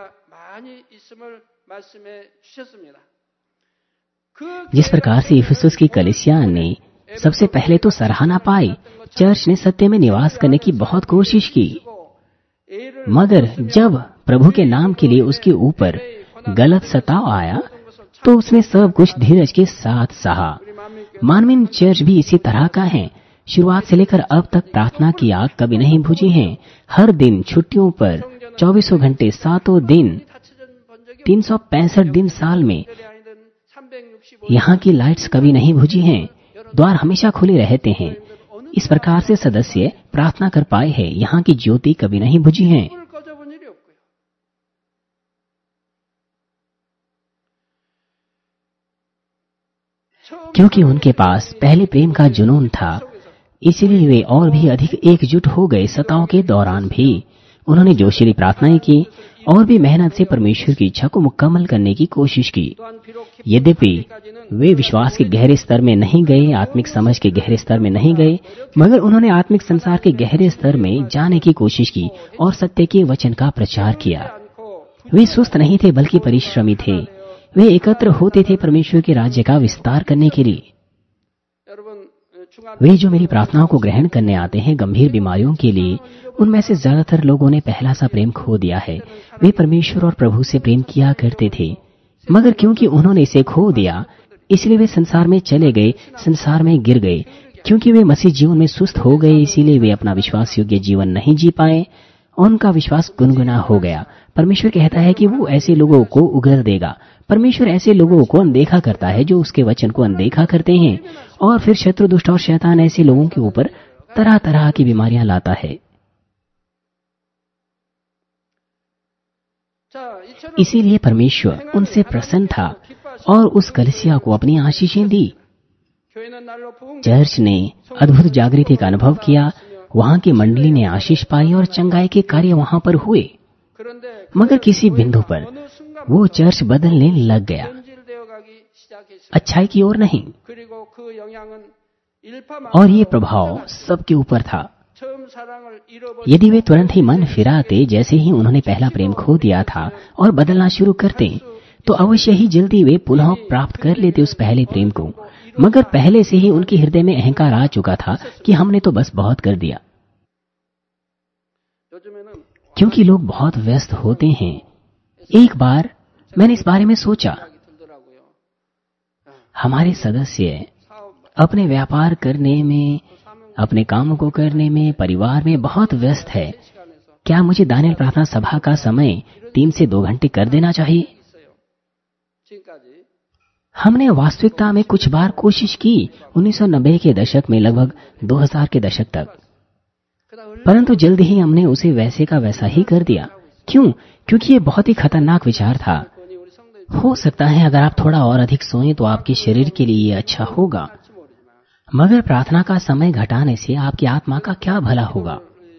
जिस प्रकार से इफिसुस की कलीसिया ने सबसे पहले तो सराहना पाई, चर्च ने सत्य में निवास करने की बहुत कोशिश की, मगर जब प्रभु के नाम के लिए उसके ऊपर गलत सताव आया तो उसने सब कुछ धीरज के साथ सहा। मानवीय चर्च भी इसी तरह का है। शुरुआत से लेकर अब तक प्रार्थना की आग कभी नहीं बुझी है। हर दिन छुट्टियों पर चौबीसों घंटे सातों दिन तीन सौ पैंसठ दिन साल में यहाँ की लाइट्स कभी नहीं बुझी हैं। द्वार हमेशा खुले रहते हैं। इस प्रकार से सदस्य प्रार्थना कर पाए हैं। यहाँ की ज्योति कभी नहीं बुझी है। क्योंकि उनके पास पहले प्रेम का जुनून था, इसलिए वे और भी अधिक एकजुट हो गए। सताव के दौरान भी उन्होंने जोशीली प्रार्थनाएं की और भी मेहनत से परमेश्वर की इच्छा को मुकम्मल करने की कोशिश की। यद्यपि वे विश्वास के गहरे स्तर में नहीं गए, आत्मिक समझ के गहरे स्तर में नहीं गए, मगर उन्होंने आत्मिक संसार के गहरे स्तर में जाने की कोशिश की और सत्य के वचन का प्रचार किया। वे सुस्त नहीं थे बल्कि परिश्रमी थे। वे एकत्र होते थे परमेश्वर के राज्य का विस्तार करने के लिए। वे जो मेरी प्रार्थनाओं को ग्रहण करने आते हैं गंभीर बीमारियों के लिए, उनमें से ज्यादातर लोगों ने पहला सा प्रेम खो दिया है। वे परमेश्वर और प्रभु से प्रेम किया करते थे, मगर क्योंकि उन्होंने इसे खो दिया इसलिए वे संसार में चले गए, संसार में गिर गए। क्योंकि वे मसीह जीवन में सुस्त हो गए इसीलिए वे अपना विश्वास योग्य जीवन नहीं जी पाए और उनका विश्वास गुनगुना हो गया। परमेश्वर कहता है कि वो ऐसे लोगों को उगल देगा। परमेश्वर ऐसे लोगों को अनदेखा करता है जो उसके वचन को अनदेखा करते हैं, और फिर शत्रु दुष्ट और शैतान ऐसे लोगों के ऊपर तरह तरह की बीमारियां लाता है। इसीलिए परमेश्वर उनसे प्रसन्न था और उस कलीसिया को अपनी आशीषें दी। चर्च ने अद्भुत जागृति का अनुभव किया, वहाँ की मंडली ने आशीष पाई और चंगाई के कार्य वहाँ पर हुए। मगर किसी बिंदु पर वो चर्च बदलने लग गया, अच्छाई की ओर नहीं, और ये प्रभाव सबके ऊपर था। यदि वे तुरंत ही मन फिराते, जैसे ही उन्होंने पहला प्रेम खो दिया था, और बदलना शुरू करते, तो अवश्य ही जल्दी वे पुनः प्राप्त कर लेते उस पहले प्रेम को। मगर पहले से ही उनके हृदय में अहंकार आ चुका था कि हमने तो बस बहुत कर दिया। क्योंकि लोग बहुत व्यस्त होते हैं। एक बार मैंने इस बारे में सोचा, हमारे सदस्य अपने व्यापार करने में, अपने कामों को करने में, परिवार में बहुत व्यस्त है। क्या मुझे दानियल प्रार्थना सभा का समय तीन से दो घंटे कर देना चाहिए? हमने वास्तविकता में कुछ बार कोशिश की, उन्नीस सौ नब्बे के दशक में, लगभग दो हज़ार के दशक तक, परंतु जल्द ही हमने उसे वैसे का वैसा ही कर दिया। क्यों? क्योंकि ये बहुत ही खतरनाक विचार था। हो सकता है अगर आप थोड़ा और अधिक सोएं तो आपके शरीर के लिए ये अच्छा होगा, मगर प्रार्थना का समय घटाने से आपकी आत्मा का क्या भला होगा?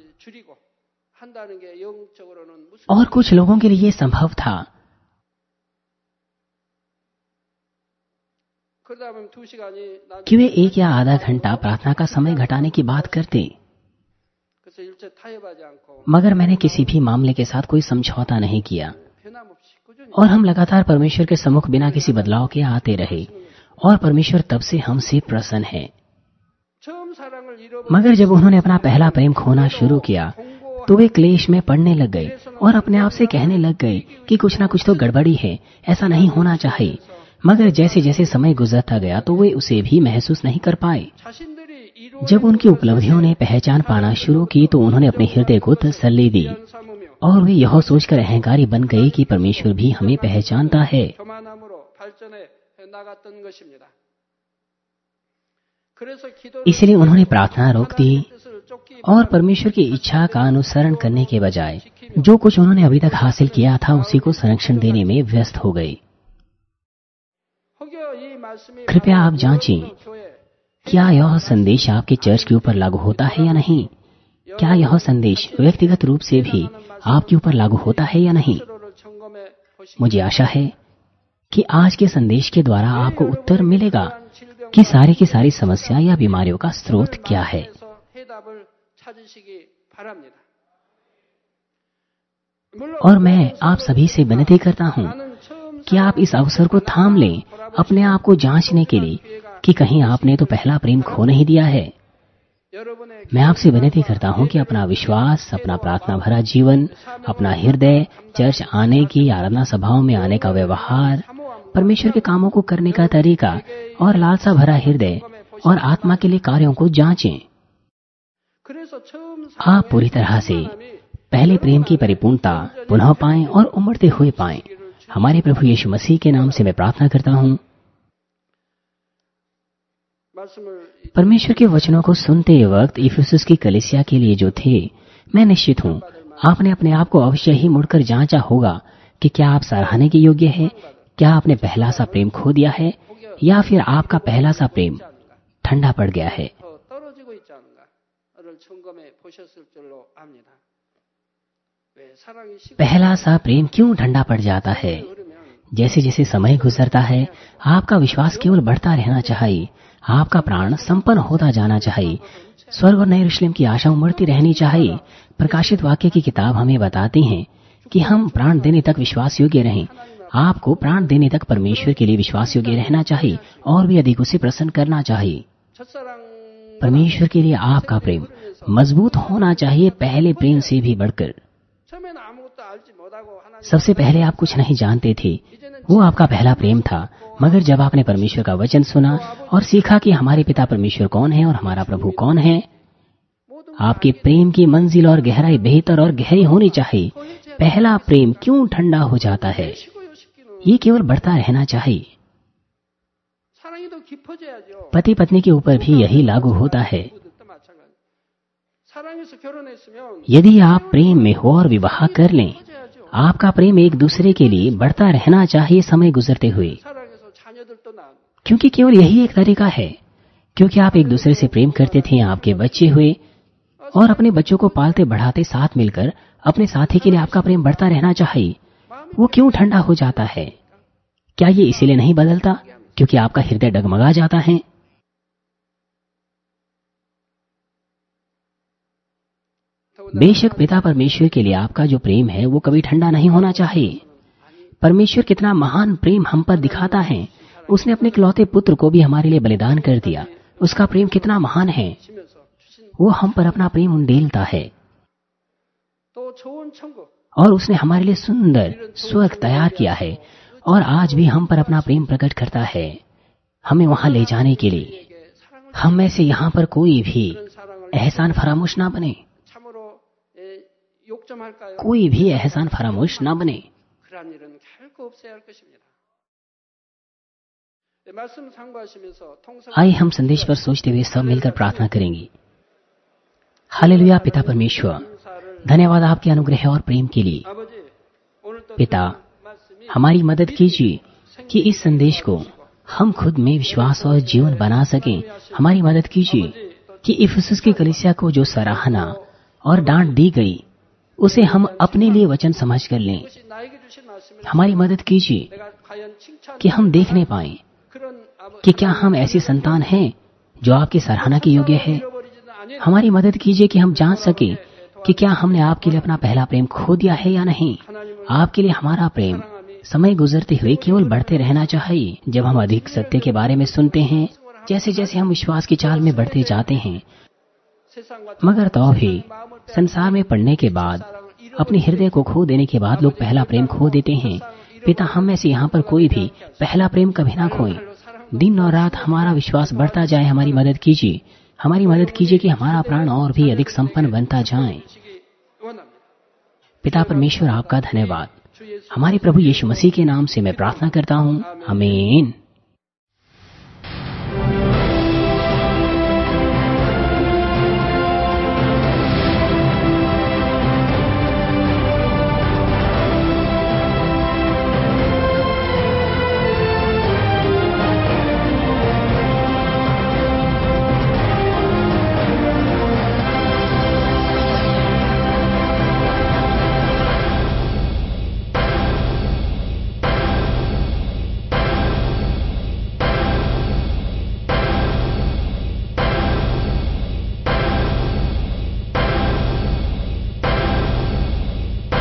और कुछ लोगों के लिए संभव था। कि वे एक या आधा घंटा प्रार्थना का समय घटाने की बात करते, मगर मैंने किसी भी मामले के साथ कोई समझौता नहीं किया, और हम लगातार परमेश्वर के सम्मुख बिना किसी बदलाव के आते रहे, और परमेश्वर तब से हमसे प्रसन्न है। मगर जब उन्होंने अपना पहला प्रेम खोना शुरू किया, तो वे क्लेश में पड़ने लग गए और अपने आप से कहने लग गए कि कुछ ना कुछ तो गड़बड़ी है, ऐसा नहीं होना चाहिए। मगर जैसे जैसे समय गुजरता गया तो वे उसे भी महसूस नहीं कर पाए। जब उनकी उपलब्धियों ने पहचान पाना शुरू की तो उन्होंने अपने हृदय को तसल्ली दी, और वे यह सोचकर अहंकारी बन गए कि परमेश्वर भी हमें पहचानता है। इसलिए उन्होंने प्रार्थना रोक दी और परमेश्वर की इच्छा का अनुसरण करने के बजाय जो कुछ उन्होंने अभी तक हासिल किया था उसी को संरक्षण देने में व्यस्त हो गए। कृपया आप जांचें, क्या यह संदेश आपके चर्च के ऊपर लागू होता है या नहीं? क्या यह संदेश व्यक्तिगत रूप से भी आपके ऊपर लागू होता है या नहीं? मुझे आशा है कि आज के संदेश के द्वारा आपको उत्तर मिलेगा कि सारी की सारी समस्या या बीमारियों का स्रोत क्या है। और मैं आप सभी से विनती करता हूं कि आप इस अवसर को थाम लें अपने आप को जांचने के लिए कि कहीं आपने तो पहला प्रेम खो नहीं दिया है। मैं आपसे विनती करता हूं कि अपना विश्वास, अपना प्रार्थना भरा जीवन, अपना हृदय, चर्च आने की, आराधना सभाओं में आने का व्यवहार, परमेश्वर के कामों को करने का तरीका और लालसा भरा हृदय और आत्मा के लिए कार्यों को जांचें। आप पूरी तरह से पहले प्रेम की परिपूर्णता पुनः पाएं और उमड़ते हुए पाएं। हमारे प्रभु यीशु मसीह के नाम से मैं प्रार्थना करता हूं। परमेश्वर के वचनों को सुनते वक्त इफिसुस की कलीसिया के लिए जो थे, मैं निश्चित हूं आपने अपने आप को अवश्य ही मुड़कर जांचा होगा कि क्या आप सराहने के योग्य हैं, क्या आपने पहला सा प्रेम खो दिया है या फिर आपका पहला सा प्रेम ठंडा पड़ गया है। पहला सा प्रेम क्यों ठंडा पड़ जाता है? जैसे जैसे समय गुजरता है आपका विश्वास केवल बढ़ता रहना चाहिए, आपका प्राण संपन्न होता जाना चाहिए, स्वर्ग और नए यरूशलेम की आशा उमड़ती रहनी चाहिए। प्रकाशित वाक्य की किताब हमें बताती है कि हम प्राण देने तक विश्वास योग्य रहें। आपको प्राण देने तक परमेश्वर के लिए विश्वास योग्य रहना चाहिए और भी अधिक उसे प्रसन्न करना चाहिए। परमेश्वर के लिए आपका प्रेम मजबूत होना चाहिए, पहले प्रेम से भी बढ़कर। सबसे पहले आप कुछ नहीं जानते थे, वो आपका पहला प्रेम था। मगर जब आपने परमेश्वर का वचन सुना और सीखा कि हमारे पिता परमेश्वर कौन है और हमारा प्रभु कौन है, आपके प्रेम की मंजिल और गहराई बेहतर और गहरी होनी चाहिए। पहला प्रेम क्यों ठंडा हो जाता है? ये केवल बढ़ता रहना चाहिए। पति पत्नी के ऊपर भी यही लागू होता है। यदि आप प्रेम में हो और विवाह कर लें, आपका प्रेम एक दूसरे के लिए बढ़ता रहना चाहिए समय गुजरते हुए, क्योंकि केवल यही एक तरीका है क्योंकि आप एक दूसरे से प्रेम करते थे, आपके बच्चे हुए और अपने बच्चों को पालते बढ़ाते साथ मिलकर अपने साथी के लिए आपका प्रेम बढ़ता रहना चाहिए। वो क्यों ठंडा हो जाता है? क्या ये इसीलिए नहीं बदलता क्योंकि आपका हृदय डगमगा जाता है? बेशक पिता परमेश्वर के लिए आपका जो प्रेम है वो कभी ठंडा नहीं होना चाहिए। परमेश्वर कितना महान प्रेम हम पर दिखाता है। उसने अपने इकलौते पुत्र को भी हमारे लिए बलिदान कर दिया। उसका प्रेम कितना महान है। वो हम पर अपना प्रेम उंडेलता है और उसने हमारे लिए सुंदर स्वर्ग तैयार किया है और आज भी हम पर अपना प्रेम प्रकट करता है हमें वहां ले जाने के लिए। हम में से यहाँ पर कोई भी एहसान फरामोश ना बने, कोई भी एहसान फरामोश ना बने। आइए हम संदेश पर सोचते हुए सब मिलकर प्रार्थना करेंगे। हालेलुया। पिता परमेश्वर, धन्यवाद आपके अनुग्रह और प्रेम के लिए। पिता, हमारी मदद कीजिए कि इस संदेश को हम खुद में विश्वास और जीवन बना सकें। हमारी मदद कीजिए कि इफिसुस की कलीसिया को जो सराहना और डांट दी गई उसे हम अपने लिए वचन समझ कर लें। हमारी मदद कीजिए कि हम देखने पाएं कि क्या हम ऐसी संतान हैं जो आपकी सराहना के योग्य है। हमारी मदद कीजिए कि हम जान सके कि क्या हमने आपके लिए अपना पहला प्रेम खो दिया है या नहीं। आपके लिए हमारा प्रेम समय गुजरते हुए केवल बढ़ते रहना चाहिए। जब हम अधिक सत्य के बारे में सुनते हैं, जैसे जैसे हम विश्वास की चाल में बढ़ते जाते हैं, मगर तो भी संसार में पड़ने के बाद, अपने हृदय को खो देने के बाद लोग पहला प्रेम खो देते हैं। पिता, हम में से यहाँ पर कोई भी पहला प्रेम कभी ना खोए। दिन और रात हमारा विश्वास बढ़ता जाए। हमारी मदद कीजिए, हमारी मदद कीजिए कि हमारा प्राण और भी अधिक संपन्न बनता जाए। पिता परमेश्वर, आपका धन्यवाद। हमारे प्रभु यीशु मसीह के नाम से मैं प्रार्थना करता हूँ, आमीन।